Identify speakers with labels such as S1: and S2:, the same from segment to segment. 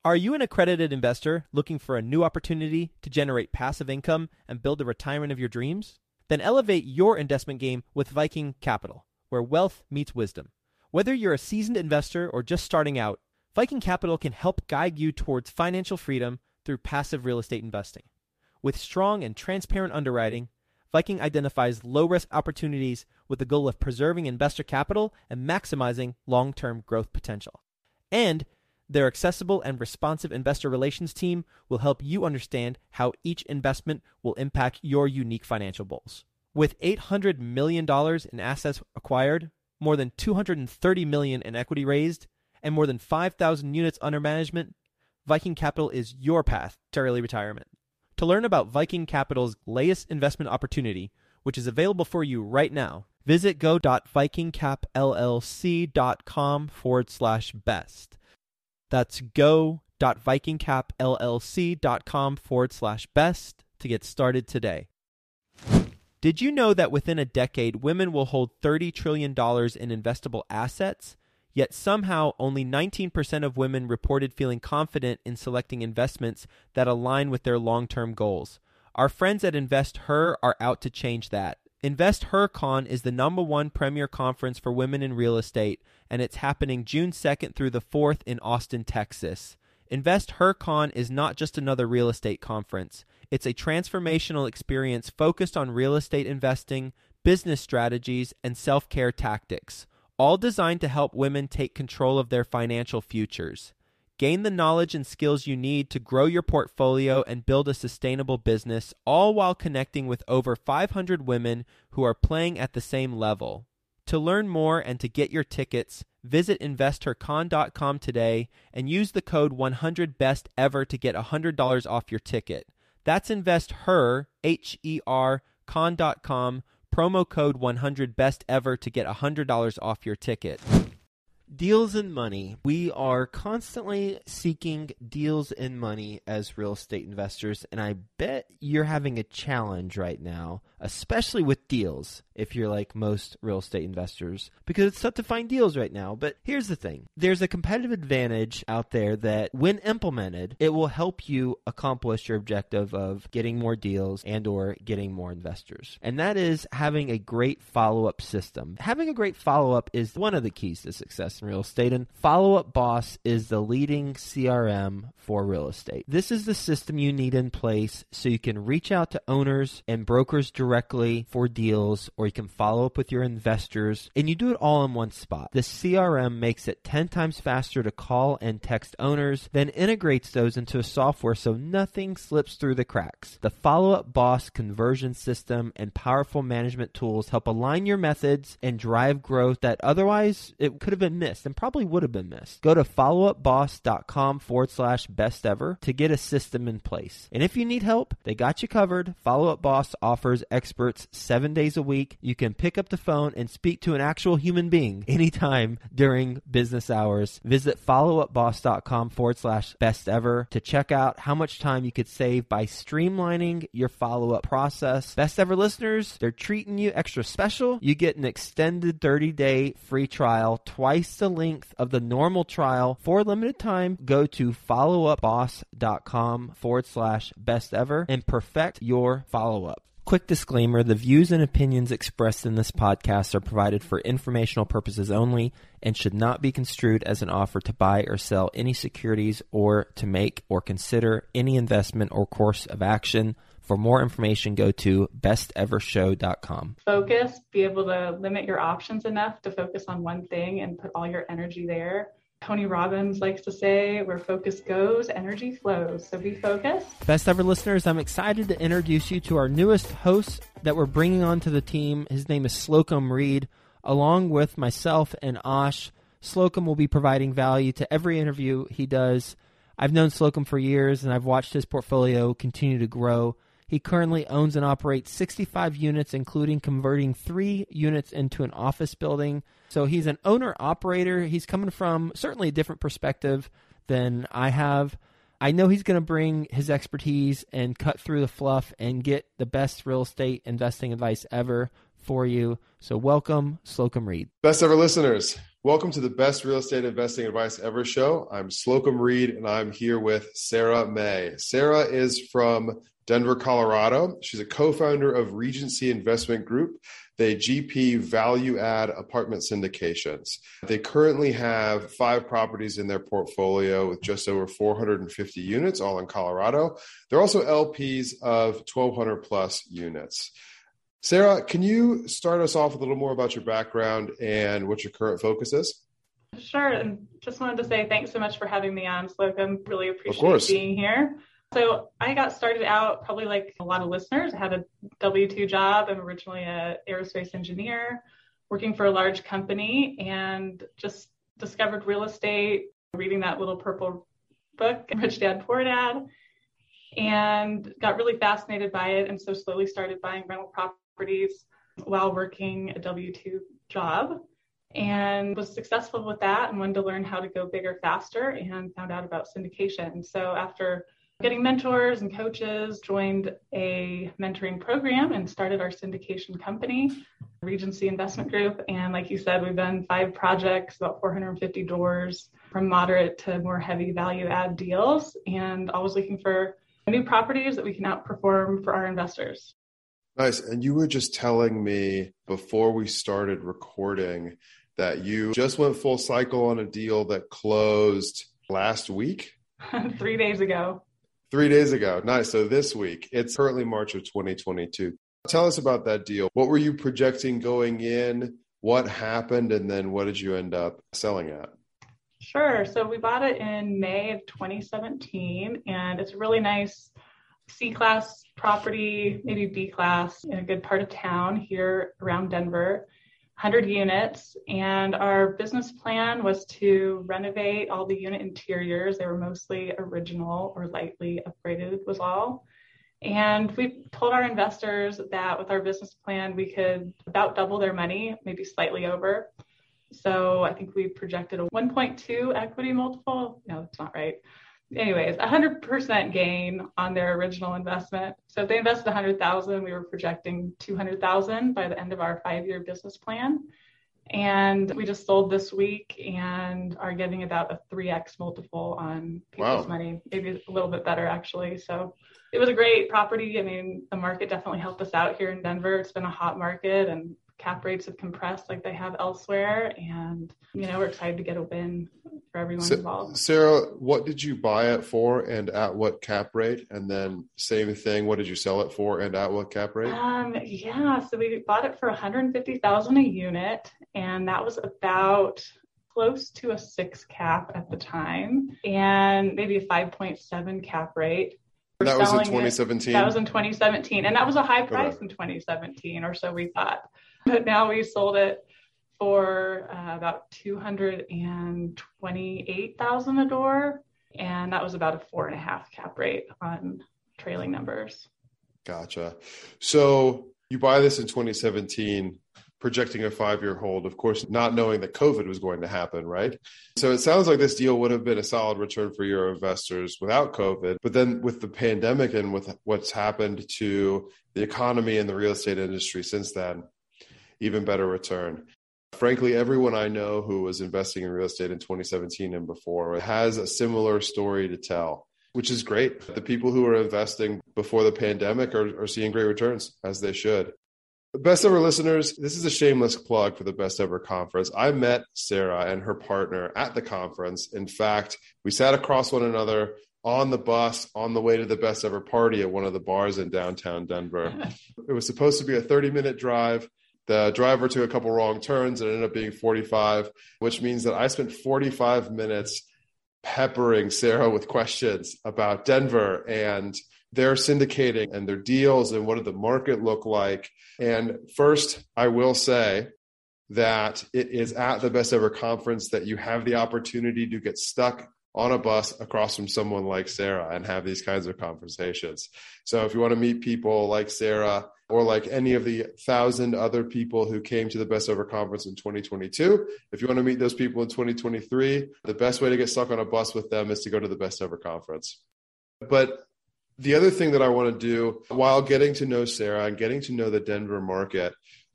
S1: Are you an accredited investor looking for a new opportunity to generate passive income and build the retirement of your dreams? Then elevate your investment game with Viking Capital, where wealth meets wisdom. Whether you're a seasoned investor or just starting out, Viking Capital can help guide you towards financial freedom through passive real estate investing. With strong and transparent underwriting, Viking identifies low-risk opportunities with the goal of preserving investor capital and maximizing long-term growth potential. And their accessible and responsive investor relations team will help you understand how each investment will impact your unique financial goals. With $800 million in assets acquired, more than $230 million in equity raised, and more than 5,000 units under management, Viking Capital is your path to early retirement. To learn about Viking Capital's latest investment opportunity, which is available for you right now, visit go.vikingcapllc.com/best. That's go.vikingcapllc.com/best to get started today. Did you know that within a decade, women will hold $30 trillion in investable assets? Yet somehow only 19% of women reported feeling confident in selecting investments that align with their long-term goals. Our friends at InvestHer are out to change that. InvestHerCon is the #1 premier conference for women in real estate, and it's happening June 2nd through the 4th in Austin, Texas. InvestHerCon is not just another real estate conference. It's a transformational experience focused on real estate investing, business strategies, and self-care tactics, all designed to help women take control of their financial futures. Gain the knowledge and skills you need to grow your portfolio and build a sustainable business, all while connecting with over 500 women who are playing at the same level. To learn more and to get your tickets, visit InvestHerCon.com today and use the code 100BESTEVER to get $100 off your ticket. That's InvestHer, H-E-R, con.com, promo code 100BESTEVER to get $100 off your ticket. Deals and money. We are constantly seeking deals and money as real estate investors, and I bet you're having a challenge right now, especially with deals, if you're like most real estate investors, because it's tough to find deals right now. But here's the thing. There's a competitive advantage out there that when implemented, it will help you accomplish your objective of getting more deals and or getting more investors. And that is having a great follow-up system. Having a great follow-up is one of the keys to success in real estate, and Follow Up Boss is the leading CRM for real estate. This is the system you need in place so you can reach out to owners and brokers directly for deals, or you can follow up with your investors, and you do it all in one spot. The CRM makes it 10 times faster to call and text owners, then integrates those into a software so nothing slips through the cracks. The Follow Up Boss conversion system and powerful management tools help align your methods and drive growth that otherwise it could have been missed and probably would have been missed. Go to followupboss.com/bestever to get a system in place. And if you need help, they got you covered. Follow Up Boss offers experts 7 days a week. You can pick up the phone and speak to an actual human being anytime during business hours. Visit followupboss.com/bestever to check out how much time you could save by streamlining your follow-up process. Best Ever listeners, they're treating you extra special. You get an extended 30-day free trial, twice the length of the normal trial for a limited time. Go to followupboss.com/bestever and perfect your follow-up. Quick disclaimer, the views and opinions expressed in this podcast are provided for informational purposes only and should not be construed as an offer to buy or sell any securities or to make or consider any investment or course of action. For more information, go to bestevershow.com.
S2: Focus, be able to limit your options enough to focus on one thing and put all your energy there. Tony Robbins likes to say, where focus goes, energy flows. So be focused.
S1: Best Ever listeners, I'm excited to introduce you to our newest host that we're bringing onto the team. His name is Slocum Reed. Along with myself and Ash, Slocum will be providing value to every interview he does. I've known Slocum for years, and I've watched his portfolio continue to grow. He currently owns and operates 65 units, including converting 3 units into an office building. So he's an owner-operator. He's coming from certainly a different perspective than I have. I know he's going to bring his expertise and cut through the fluff and get the best real estate investing advice ever for you. So welcome, Slocum Reed.
S3: Best Ever listeners, Welcome to the Best Real Estate Investing Advice Ever show. I'm Slocum Reed, and I'm here with Sarah May. Sarah is from Denver, Colorado. She's a co-founder of Regency Investment Group, the GP value-add apartment syndications. They currently have 5 properties in their portfolio with just over 450 units, all in Colorado. They're also LPs of 1,200 plus units. Sarah, can you start us off with a little more about your background and what your current focus is?
S2: Sure. And just wanted to say thanks so much for having me on, Slocum. Really appreciate being here. So I got started out probably like a lot of listeners. I had a W-2 job. I'm originally an aerospace engineer working for a large company and just discovered real estate, reading that little purple book, Rich Dad, Poor Dad, and got really fascinated by it. And so slowly started buying rental properties while working a W-2 job and was successful with that and wanted to learn how to go bigger faster and found out about syndication. So after getting mentors and coaches, joined a mentoring program and started our syndication company, Regency Investment Group. And like you said, we've done 5 projects, about 450 doors, from moderate to more heavy value add deals, and always looking for new properties that we can outperform for our investors.
S3: Nice. And you were just telling me before we started recording that you just went full cycle on a deal that closed last week?
S2: 3 days ago.
S3: 3 days ago. Nice. So this week, it's currently March of 2022. Tell us about that deal. What were you projecting going in? What happened? And then what did you end up selling at?
S2: Sure. So we bought it in May of 2017, and it's a really nice C-class property, maybe B-class, in a good part of town here around Denver, 100 units. And our business plan was to renovate all the unit interiors. They were mostly original or lightly upgraded was all. And we told our investors that with our business plan, we could about double their money, maybe slightly over. So I think we projected a 1.2 equity multiple. No, that's not right. Anyways, 100% gain on their original investment. So if they invested $100,000, we were projecting $200,000 by the end of our 5-year business plan. And we just sold this week and are getting about a 3x multiple on people's money, maybe a little bit better actually. So it was a great property. I mean, the market definitely helped us out here in Denver. It's been a hot market and cap rates have compressed like they have elsewhere. And, we're excited to get a win for everyone involved.
S3: Sarah, what did you buy it for and at what cap rate? And then same thing, what did you sell it for and at what cap rate?
S2: So we bought it for $150,000 a unit. And that was about close to a 6 cap at the time and maybe a 5.7 cap rate.
S3: That was in 2017?
S2: That was in 2017. And that was a high price in 2017 or so we thought. But now we sold it for about $228,000 a door. And that was about a 4.5 cap rate on trailing numbers.
S3: Gotcha. So you buy this in 2017, projecting a 5-year hold, of course, not knowing that COVID was going to happen, right? So it sounds like this deal would have been a solid return for your investors without COVID. But then with the pandemic and with what's happened to the economy and the real estate industry since then, even better return. Frankly, everyone I know who was investing in real estate in 2017 and before has a similar story to tell, which is great. The people who are investing before the pandemic are seeing great returns, as they should. Best Ever listeners, this is a shameless plug for the Best Ever Conference. I met Sarah and her partner at the conference. In fact, we sat across one another on the bus on the way to the Best Ever party at one of the bars in downtown Denver. It was supposed to be a 30-minute drive. The driver took a couple wrong turns and it ended up being 45, which means that I spent 45 minutes peppering Sarah with questions about Denver and their syndicating and their deals and what did the market look like. And first, I will say that it is at the Best Ever Conference that you have the opportunity to get stuck on a bus across from someone like Sarah and have these kinds of conversations. So if you want to meet people like Sarah or like any of the 1,000 other people who came to the Best Ever Conference in 2022, if you want to meet those people in 2023, the best way to get stuck on a bus with them is to go to the Best Ever Conference. But the other thing that I want to do while getting to know Sarah and getting to know the Denver market,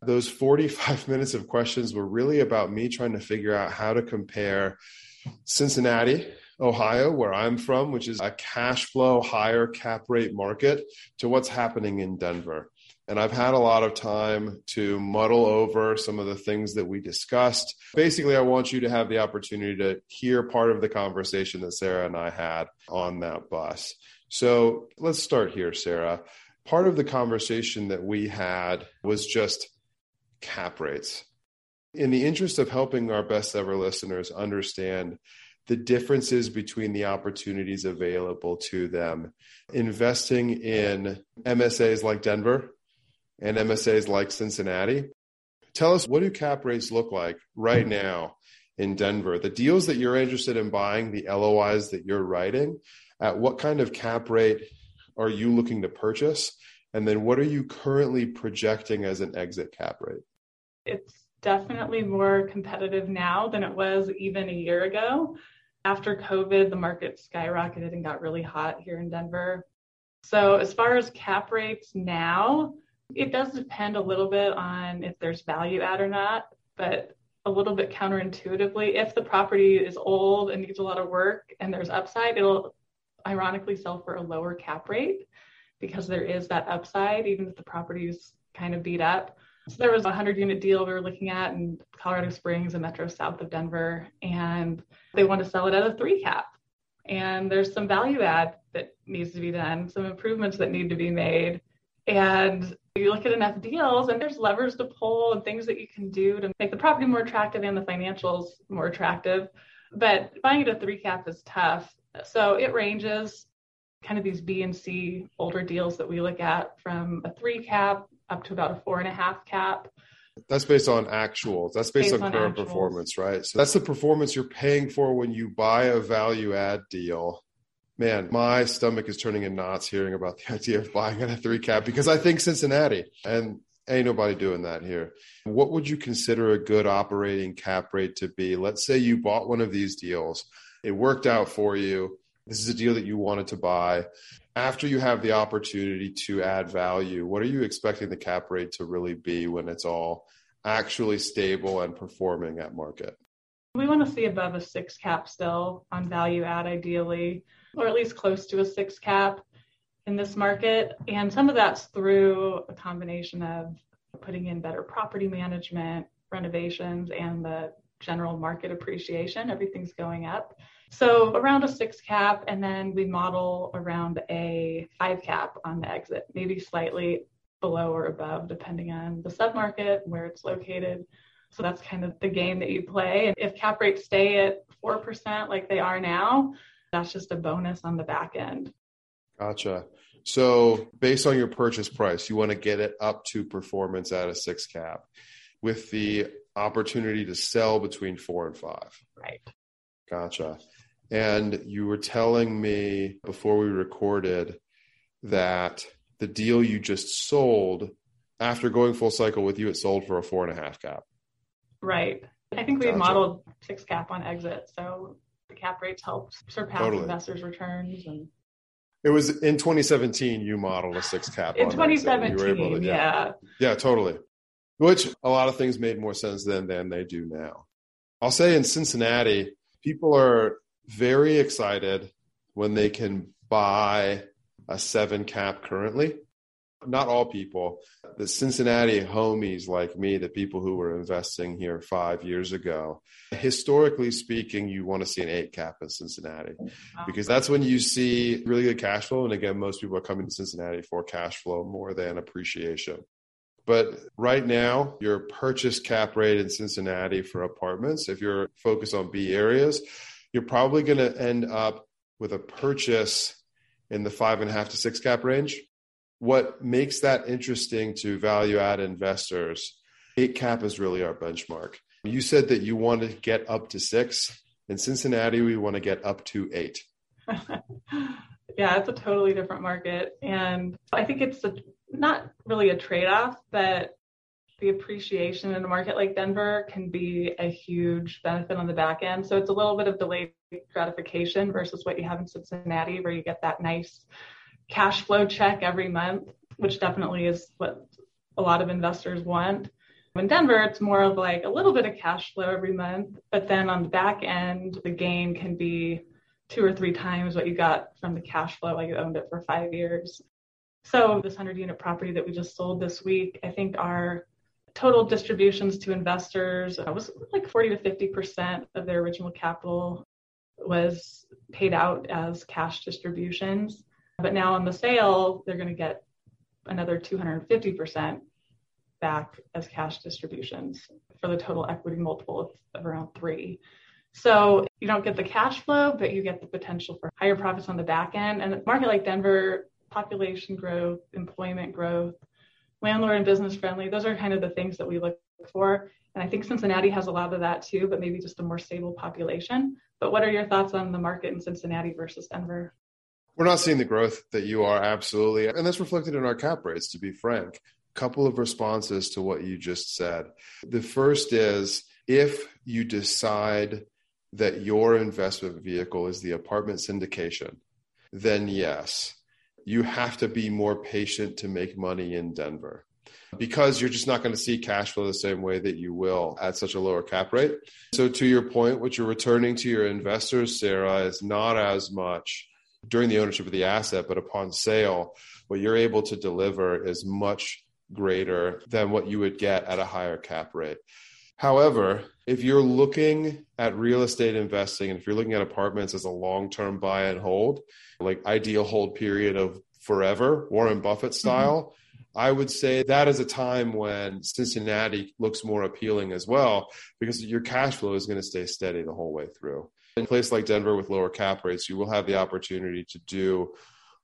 S3: Those 45 minutes of questions were really about me trying to figure out how to compare Cincinnati, Ohio, where I'm from, which is a cash flow, higher cap rate market, to what's happening in Denver. And I've had a lot of time to muddle over some of the things that we discussed. Basically, I want you to have the opportunity to hear part of the conversation that Sarah and I had on that bus. So let's start here, Sarah. Part of the conversation that we had was just cap rates. In the interest of helping our best ever listeners understand the differences between the opportunities available to them, investing in MSAs like Denver and MSAs like Cincinnati, tell us, what do cap rates look like right now in Denver? The deals that you're interested in buying, the LOIs that you're writing, at what kind of cap rate are you looking to purchase? And then what are you currently projecting as an exit cap rate?
S2: It's definitely more competitive now than it was even a year ago. After COVID, the market skyrocketed and got really hot here in Denver. So as far as cap rates now, it does depend a little bit on if there's value add or not, but a little bit counterintuitively, if the property is old and needs a lot of work and there's upside, it'll ironically sell for a lower cap rate because there is that upside, even if the property is kind of beat up. So there was a 100-unit deal we were looking at in Colorado Springs, a metro south of Denver, and they want to sell it at a 3 cap. And there's some value add that needs to be done, some improvements that need to be made. And you look at enough deals and there's levers to pull and things that you can do to make the property more attractive and the financials more attractive. But buying at a 3 cap is tough. So it ranges, kind of these B and C older deals that we look at, from a 3 cap up to about a 4.5 cap.
S3: That's based on actuals. That's based on current
S2: actuals.
S3: Performance, right? So that's the performance you're paying for when you buy a value add deal. Man, my stomach is turning in knots hearing about the idea of buying at a 3 cap, because I think Cincinnati, and ain't nobody doing that here. What would you consider a good operating cap rate to be? Let's say you bought one of these deals. It worked out for you. This is a deal that you wanted to buy. After you have the opportunity to add value, what are you expecting the cap rate to really be when it's all actually stable and performing at market?
S2: We want to see above a 6 cap still on value add, ideally, or at least close to a 6 cap in this market. And some of that's through a combination of putting in better property management, renovations, and the general market appreciation. Everything's going up. So around a 6 cap, and then we model around a 5 cap on the exit, maybe slightly below or above, depending on the submarket, where it's located. So that's kind of the game that you play. And if cap rates stay at 4% like they are now, that's just a bonus on the back end.
S3: Gotcha. So based on your purchase price, you want to get it up to performance at a 6 cap with the opportunity to sell between 4 and 5.
S2: Right.
S3: Gotcha. And you were telling me before we recorded that the deal you just sold, after going full cycle with you, it sold for a 4.5 cap.
S2: Right. I think we had
S3: Gotcha.
S2: modeled 6 cap on exit. So the cap rates helped surpass investors' returns. And
S3: it was in 2017, you modeled a 6 cap.
S2: in
S3: on
S2: 2017,
S3: you were able to,
S2: yeah.
S3: Yeah, totally. Which a lot of things made more sense then than they do now. I'll say in Cincinnati, people are very excited when they can buy a 7 cap currently. Not all people. The Cincinnati homies like me, the people who were investing here 5 years ago, historically speaking, you want to see an 8 cap in Cincinnati because that's when you see really good cash flow. And again, most people are coming to Cincinnati for cash flow more than appreciation. But right now, your purchase cap rate in Cincinnati for apartments, if you're focused on B areas, you're probably going to end up with a purchase in the 5.5 to 6 cap range. What makes that interesting to value add investors, 8 cap is really our benchmark. You said that you want to get up to 6. In Cincinnati, we want to get up to 8.
S2: Yeah, it's a totally different market. And I think it's not really a trade-off, but the appreciation in a market like Denver can be a huge benefit on the back end. So it's a little bit of delayed gratification versus what you have in Cincinnati, where you get that nice cash flow check every month, which definitely is what a lot of investors want. In Denver, it's more of like a little bit of cash flow every month, but then on the back end, the gain can be 2 or 3 times what you got from the cash flow while you owned it for 5 years. So this 100-unit property that we just sold this week, I think our total distributions to investors was like 40 to 50% of their original capital was paid out as cash distributions. But now on the sale, they're going to get another 250% back as cash distributions for the total equity multiple of around 3. So you don't get the cash flow, but you get the potential for higher profits on the back end. And a market like Denver, population growth, employment growth, landlord and business friendly, those are kind of the things that we look for. And I think Cincinnati has a lot of that too, but maybe just a more stable population. But what are your thoughts on the market in Cincinnati versus Denver?
S3: We're not seeing the growth that you are, absolutely. And that's reflected in our cap rates, to be frank. Couple of responses to what you just said. The first is, if you decide that your investment vehicle is the apartment syndication, then yes, you have to be more patient to make money in Denver, because you're just not going to see cash flow the same way that you will at such a lower cap rate. So to your point, what you're returning to your investors, Sarah, is not as much during the ownership of the asset, but upon sale, what you're able to deliver is much greater than what you would get at a higher cap rate. However, if you're looking at real estate investing, and if you're looking at apartments as a long-term buy and hold, like ideal hold period of forever, Warren Buffett style, I would say that is a time when Cincinnati looks more appealing as well, because your cash flow is going to stay steady the whole way through. In a place like Denver with lower cap rates, you will have the opportunity to do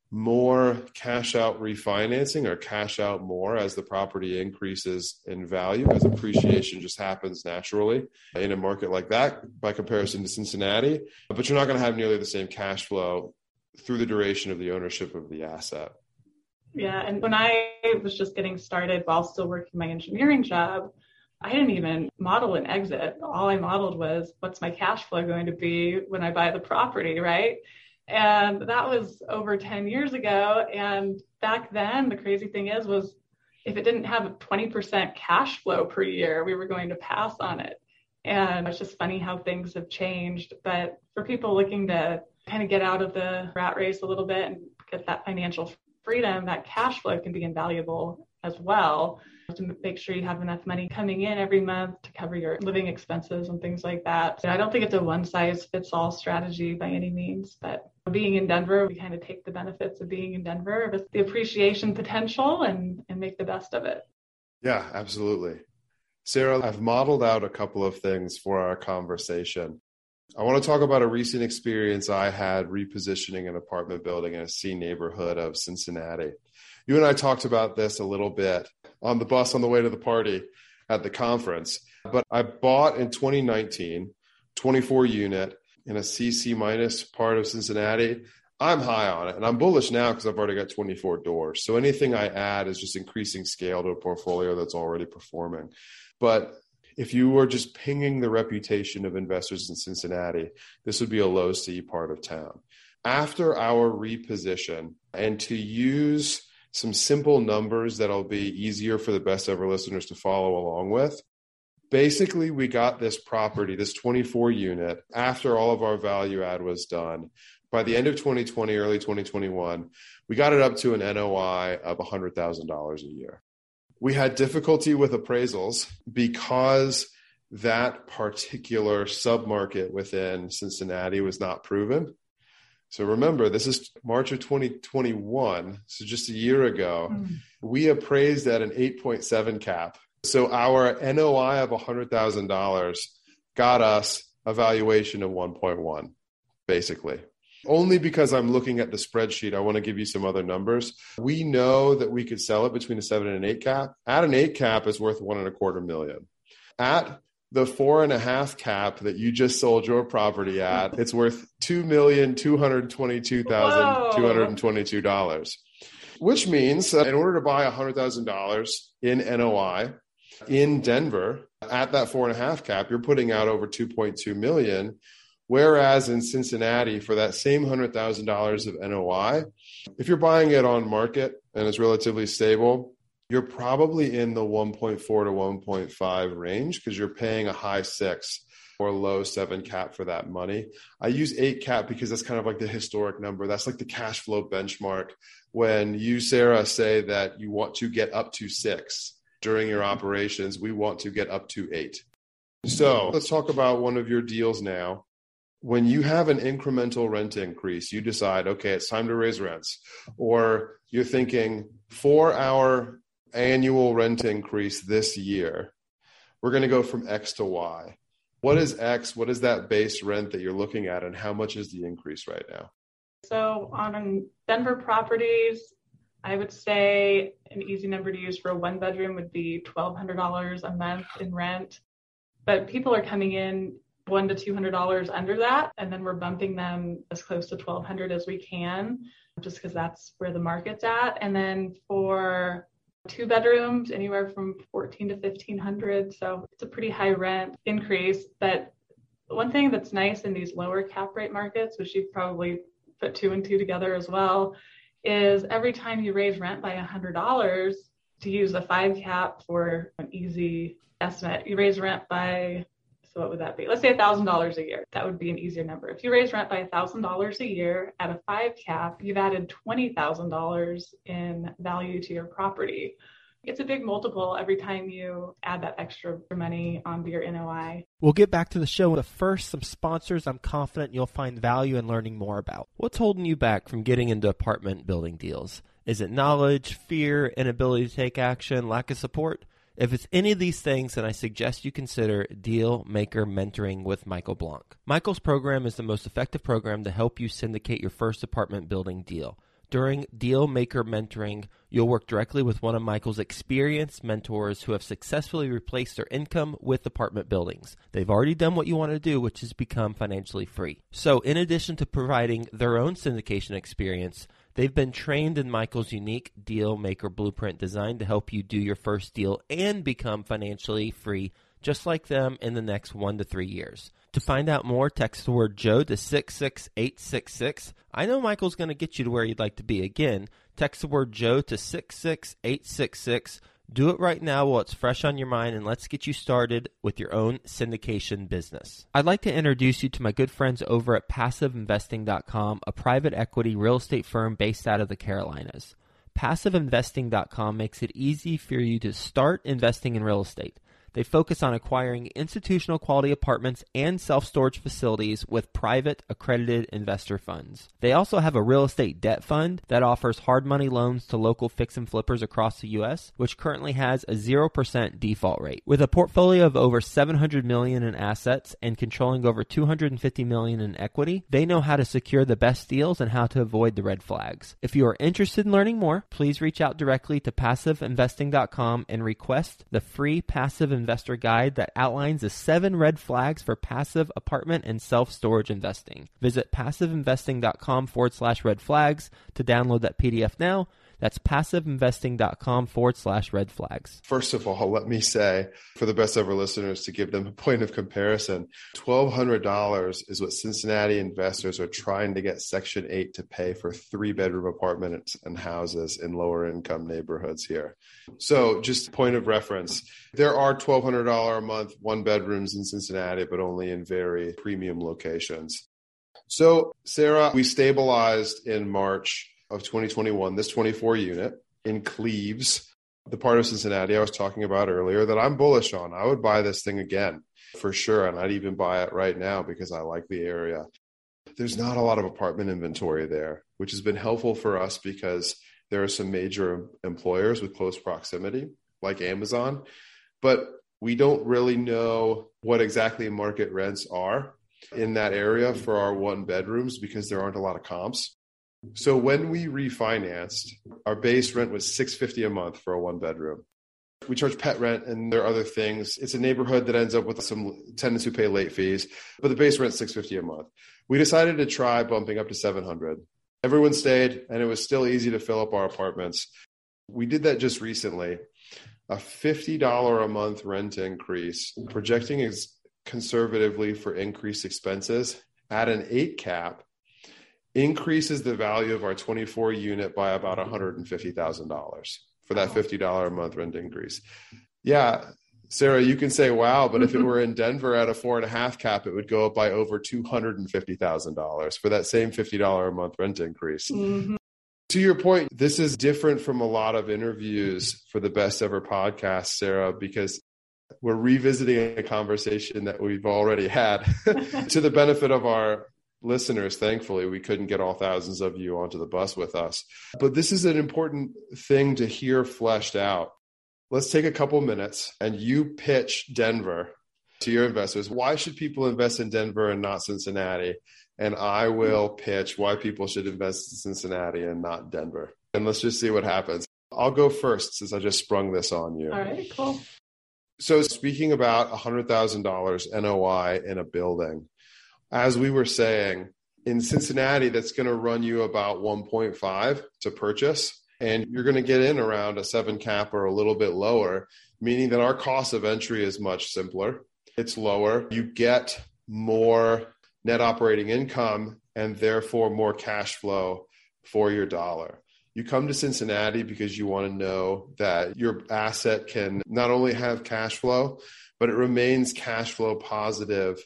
S3: more cash out refinancing or cash out more as the property increases in value, as appreciation just happens naturally in a market like that by comparison to Cincinnati. But you're not going to have nearly the same cash flow through the duration of the ownership of the asset.
S2: Yeah, and when I was just getting started while still working my engineering job, I didn't even model an exit. All I modeled was, what's my cash flow going to be when I buy the property, right? And that was over 10 years ago. And back then, the crazy thing was if it didn't have a 20% cash flow per year, we were going to pass on it. And it's just funny how things have changed. But for people looking to kind of get out of the rat race a little bit and get that financial freedom, that cash flow can be invaluable as well, to make sure you have enough money coming in every month to cover your living expenses and things like that. So I don't think it's a one-size-fits-all strategy by any means, but being in Denver, we kind of take the benefits of being in Denver with the appreciation potential and make the best of it.
S3: Yeah, absolutely. Sarah, I've modeled out a couple of things for our conversation. I want to talk about a recent experience I had repositioning an apartment building in a C neighborhood of Cincinnati. You and I talked about this a little bit on the bus on the way to the party at the conference, but I bought in 2019, 24 unit in a CC minus part of Cincinnati. I'm high on it, and I'm bullish now because I've already got 24 doors. So anything I add is just increasing scale to a portfolio that's already performing. But if you were just pinging the reputation of investors in Cincinnati, this would be a low C part of town. After our reposition, and to use some simple numbers that'll be easier for the best ever listeners to follow along with. Basically, we got this property, this 24 unit, after all of our value add was done. By the end of 2020, early 2021, we got it up to an NOI of $100,000 a year. We had difficulty with appraisals because that particular submarket within Cincinnati was not proven. So remember, this is March of 2021, so just a year ago. We appraised at an 8.7 cap. So our NOI of $100,000 got us a valuation of 1.1, basically. Only because I'm looking at the spreadsheet, I want to give you some other numbers. We know that we could sell it between a 7 and an 8 cap. At an 8 cap, it's worth $1.25 million. At the 4.5 cap that you just sold your property at, it's worth $2,222,222, which means in order to buy $100,000 in NOI in Denver at that 4.5 cap, you're putting out over $2.2 million. Whereas in Cincinnati, for that same $100,000 of NOI, if you're buying it on market and it's relatively stable, you're probably in the 1.4 to 1.5 range because you're paying a high 6 or low 7 cap for that money. I use 8 cap because that's kind of like the historic number. That's like the cash flow benchmark. When you, Sarah, say that you want to get up to 6 during your operations, we want to get up to 8. So let's talk about one of your deals now. When you have an incremental rent increase, you decide, okay, it's time to raise rents. Or you're thinking, for our annual rent increase this year, we're going to go from X to Y. What is X? What is that base rent that you're looking at? And how much is the increase right now?
S2: So on Denver properties, I would say an easy number to use for a 1-bedroom would be $1,200 a month in rent. But people are coming in $100 to $200 under that, and then we're bumping them as close to $1,200 as we can, just because that's where the market's at. And then for 2 bedrooms, anywhere from $1,400 to $1,500. So it's a pretty high rent increase. But one thing that's nice in these lower cap rate markets, which you've probably put 2 and 2 together as well, is every time you raise rent by $100, to use a 5 cap for an easy estimate, you raise rent by, so what would that be? Let's say $1,000 a year. That would be an easier number. If you raise rent by $1,000 a year at a 5 cap, you've added $20,000 in value to your property. It's a big multiple every time you add that extra money onto your NOI.
S1: We'll get back to the show, but first, some sponsors I'm confident you'll find value in learning more about. What's holding you back from getting into apartment building deals? Is it knowledge, fear, inability to take action, lack of support? If it's any of these things, then I suggest you consider Deal Maker Mentoring with Michael Blanc. Michael's program is the most effective program to help you syndicate your first apartment building deal. During Deal Maker Mentoring, you'll work directly with one of Michael's experienced mentors who have successfully replaced their income with apartment buildings. They've already done what you want to do, which is become financially free. So in addition to providing their own syndication experience, they've been trained in Michael's unique Deal Maker Blueprint designed to help you do your first deal and become financially free just like them in the next 1 to 3 years. To find out more, text the word Joe to 66866. I know Michael's going to get you to where you'd like to be. Again, text the word Joe to 66866. Do it right now while it's fresh on your mind, and let's get you started with your own syndication business. I'd like to introduce you to my good friends over at PassiveInvesting.com, a private equity real estate firm based out of the Carolinas. PassiveInvesting.com makes it easy for you to start investing in real estate. They focus on acquiring institutional quality apartments and self-storage facilities with private accredited investor funds. They also have a real estate debt fund that offers hard money loans to local fix and flippers across the U.S., which currently has a 0% default rate. With a portfolio of over $700 million in assets and controlling over $250 million in equity, they know how to secure the best deals and how to avoid the red flags. If you are interested in learning more, please reach out directly to PassiveInvesting.com and request the free Passive Investor Guide that outlines the 7 red flags for passive apartment and self-storage investing. Visit PassiveInvesting.com/red flags to download that PDF now. That's PassiveInvesting.com/red flags.
S3: First of all, let me say, for the best ever listeners, to give them a point of comparison, $1,200 is what Cincinnati investors are trying to get Section 8 to pay for 3-bedroom apartments and houses in lower income neighborhoods here. So just point of reference, there are $1,200 a month 1-bedrooms in Cincinnati, but only in very premium locations. So Sarah, we stabilized in March of 2021, this 24 unit in Cleves, the part of Cincinnati I was talking about earlier that I'm bullish on. I would buy this thing again for sure. And I'd even buy it right now because I like the area. There's not a lot of apartment inventory there, which has been helpful for us because there are some major employers with close proximity like Amazon, but we don't really know what exactly market rents are in that area for our 1-bedrooms because there aren't a lot of comps. So when we refinanced, our base rent was $650 a month for a 1-bedroom. We charge pet rent and there are other things. It's a neighborhood that ends up with some tenants who pay late fees, but the base rent's $650 a month. We decided to try bumping up to $700. Everyone stayed and it was still easy to fill up our apartments. We did that just recently. A $50 a month rent increase, projecting is conservatively for increased expenses at an 8 cap, increases the value of our 24 unit by about $150,000 for that $50 a month rent increase. Yeah, Sarah, you can say, wow, but if it were in Denver at a 4.5 cap, it would go up by over $250,000 for that same $50 a month rent increase. Mm-hmm. To your point, this is different from a lot of interviews for the Best Ever podcast, Sarah, because we're revisiting a conversation that we've already had to the benefit of our listeners. Thankfully, we couldn't get all thousands of you onto the bus with us. But this is an important thing to hear fleshed out. Let's take a couple minutes and you pitch Denver to your investors. Why should people invest in Denver and not Cincinnati? And I will pitch why people should invest in Cincinnati and not Denver. And let's just see what happens. I'll go first since I just sprung this on you.
S2: All right, cool.
S3: So speaking about $100,000 NOI in a building, as we were saying, in Cincinnati, that's going to run you about 1.5 to purchase. And you're going to get in around a 7 cap or a little bit lower, meaning that our cost of entry is much simpler. It's lower. You get more net operating income and therefore more cash flow for your dollar. You come to Cincinnati because you want to know that your asset can not only have cash flow, but it remains cash flow positive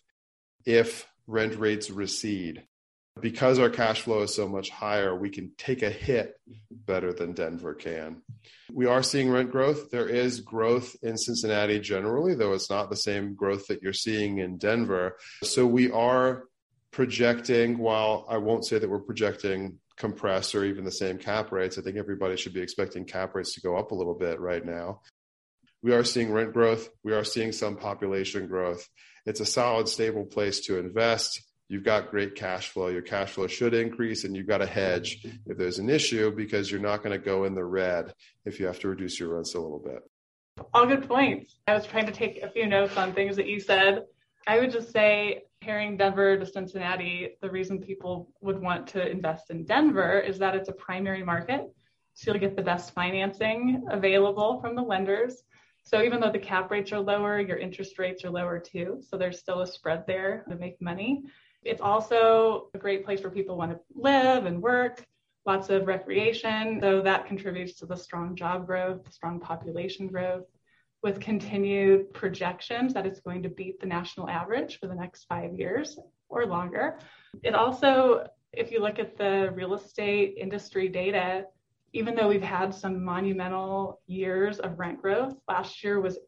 S3: if rent rates recede. Because our cash flow is so much higher, we can take a hit better than Denver can. We are seeing rent growth. There is growth in Cincinnati generally, though it's not the same growth that you're seeing in Denver. So we are projecting, while I won't say that we're projecting compressed or even the same cap rates, I think everybody should be expecting cap rates to go up a little bit right now. We are seeing rent growth. We are seeing some population growth. It's a solid, stable place to invest. You've got great cash flow. Your cash flow should increase, and you've got a hedge if there's an issue because you're not going to go in the red if you have to reduce your rents a little bit.
S2: All good points. I was trying to take a few notes on things that you said. I would just say, comparing Denver to Cincinnati, the reason people would want to invest in Denver is that it's a primary market. So you'll get the best financing available from the lenders. So even though the cap rates are lower, your interest rates are lower too. So there's still a spread there to make money. It's also a great place where people want to live and work, lots of recreation. So that contributes to the strong job growth, the strong population growth, with continued projections that it's going to beat the national average for the next 5 years or longer. It also, if you look at the real estate industry data, even though we've had some monumental years of rent growth, last year was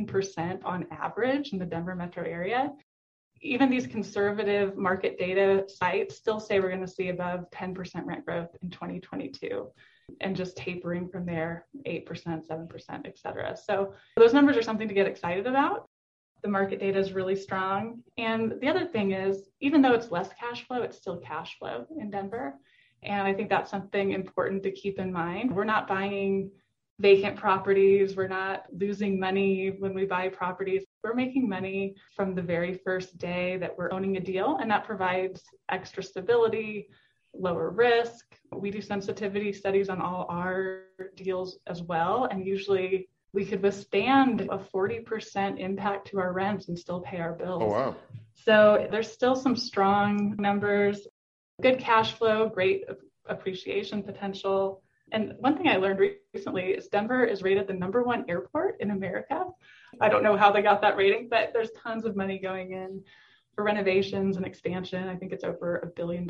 S2: 18% on average in the Denver metro area. Even these conservative market data sites still say we're going to see above 10% rent growth in 2022 and just tapering from there, 8%, 7%, et cetera. So those numbers are something to get excited about. The market data is really strong. And the other thing is, even though it's less cash flow, it's still cash flow in Denver. And I think that's something important to keep in mind. We're not buying vacant properties. We're not losing money when we buy properties. We're making money from the very first day that we're owning a deal, and that provides extra stability, lower risk. We do sensitivity studies on all our deals as well, and usually we could withstand a 40% impact to our rents and still pay our bills.
S3: Oh, wow.
S2: So there's still some strong numbers, good cash flow, great appreciation potential. And one thing I learned recently is Denver is rated the #1 airport in America. I don't know how they got that rating, but there's tons of money going in for renovations and expansion. I think it's over $1 billion.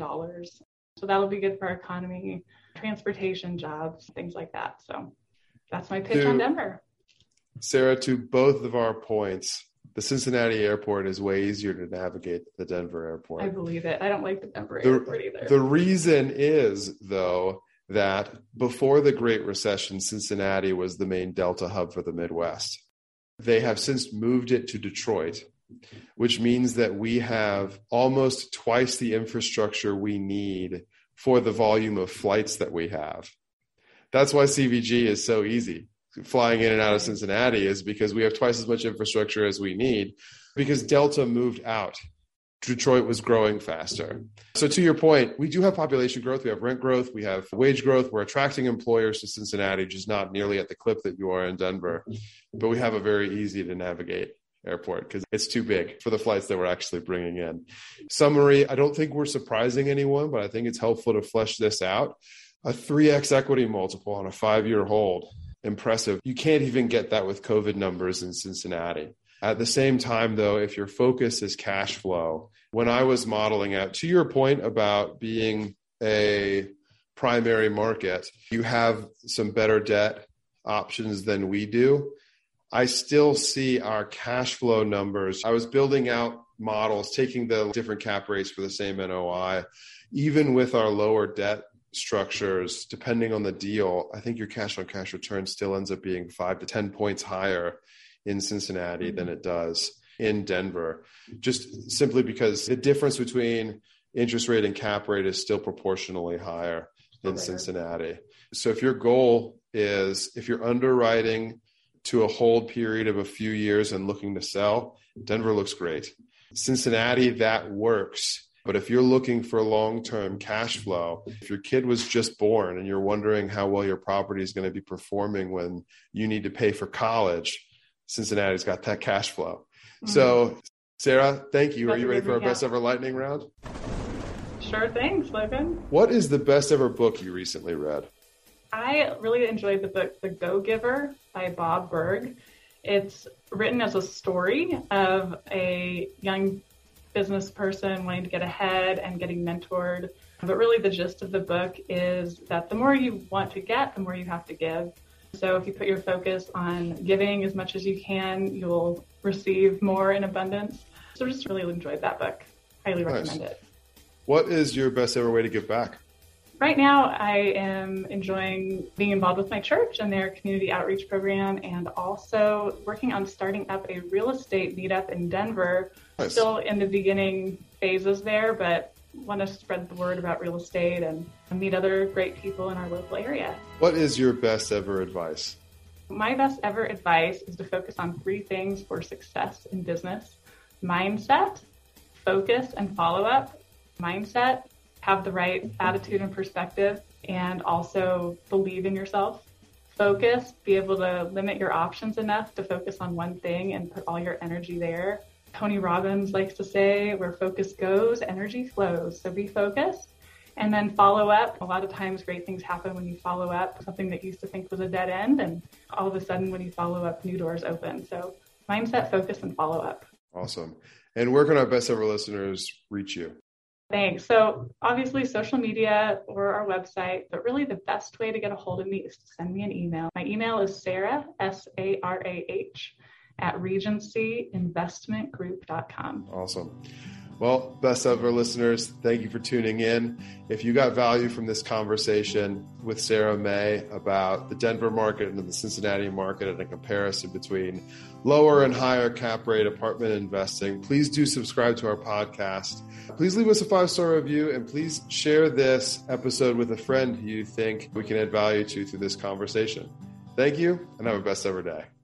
S2: So that'll be good for our economy, transportation, jobs, things like that. So that's my pitch on Denver.
S3: Sarah, to both of our points, the Cincinnati airport is way easier to navigate than the Denver airport.
S2: I believe it. I don't like the Denver airport either.
S3: The reason is, though, that before the Great Recession, Cincinnati was the main Delta hub for the Midwest. They have since moved it to Detroit, which means that we have almost twice the infrastructure we need for the volume of flights that we have. That's why CVG is so easy. Flying in and out of Cincinnati is because we have twice as much infrastructure as we need because Delta moved out. Detroit was growing faster. So to your point, we do have population growth. We have rent growth. We have wage growth. We're attracting employers to Cincinnati, just not nearly at the clip that you are in Denver. But we have a very easy to navigate airport because it's too big for the flights that we're actually bringing in. Summary, I don't think we're surprising anyone, but I think it's helpful to flesh this out. A 3x equity multiple on a 5-year hold impressive. You can't even get that with COVID numbers in Cincinnati. At the same time, though, if your focus is cash flow, when I was modeling out, to your point about being a primary market, you have some better debt options than we do. I still see our cash flow numbers. I was building out models, taking the different cap rates for the same NOI. Even with our lower debt structures, depending on the deal, I think your cash on cash return still ends up being 5 to 10 points higher in Cincinnati than it does in Denver, just simply because the difference between interest rate and cap rate is still proportionally higher in Cincinnati. So if your goal is, if you're underwriting to a hold period of a few years and looking to sell, Denver looks great. Cincinnati, that works. But if you're looking for long-term cash flow, if your kid was just born and you're wondering how well your property is going to be performing when you need to pay for college, Cincinnati's got that cash flow. Mm-hmm. So, Sarah, thank you. Are you ready for our best ever lightning round?
S2: Sure thing, Logan.
S3: What is the best ever book you recently read?
S2: I really enjoyed the book The Go-Giver by Bob Burg. It's written as a story of a young business person wanting to get ahead and getting mentored. But really the gist of the book is that the more you want to get, the more you have to give. So if you put your focus on giving as much as you can, you'll receive more in abundance. So just really enjoyed that book. Highly recommend it.
S3: What is your best ever way to give back?
S2: Right now, I am enjoying being involved with my church and their community outreach program, and also working on starting up a real estate meetup in Denver. Nice. Still in the beginning phases there, but want to spread the word about real estate and meet other great people in our local area.
S3: What is your best ever advice?
S2: My best ever advice is to focus on 3 things for success in business: mindset, focus, and follow-up. Mindset, have the right attitude and perspective, and also believe in yourself. Focus, be able to limit your options enough to focus on one thing and put all your energy there. Tony Robbins likes to say, where focus goes, energy flows. So be focused. And then follow up. A lot of times great things happen when you follow up. Something that you used to think was a dead end, and all of a sudden when you follow up, new doors open. So mindset, focus, and follow up.
S3: Awesome. And where can our best ever listeners reach you?
S2: Thanks. So obviously social media or our website, but really the best way to get a hold of me is to send me an email. My email is Sarah, SARAH, @regencyinvestmentgroup.com.
S3: Awesome. Well, best ever listeners, thank you for tuning in. If you got value from this conversation with Sarah May about the Denver market and the Cincinnati market and a comparison between lower and higher cap rate apartment investing, please do subscribe to our podcast. Please leave us a 5-star review, and please share this episode with a friend who you think we can add value to through this conversation. Thank you, and have a best ever day.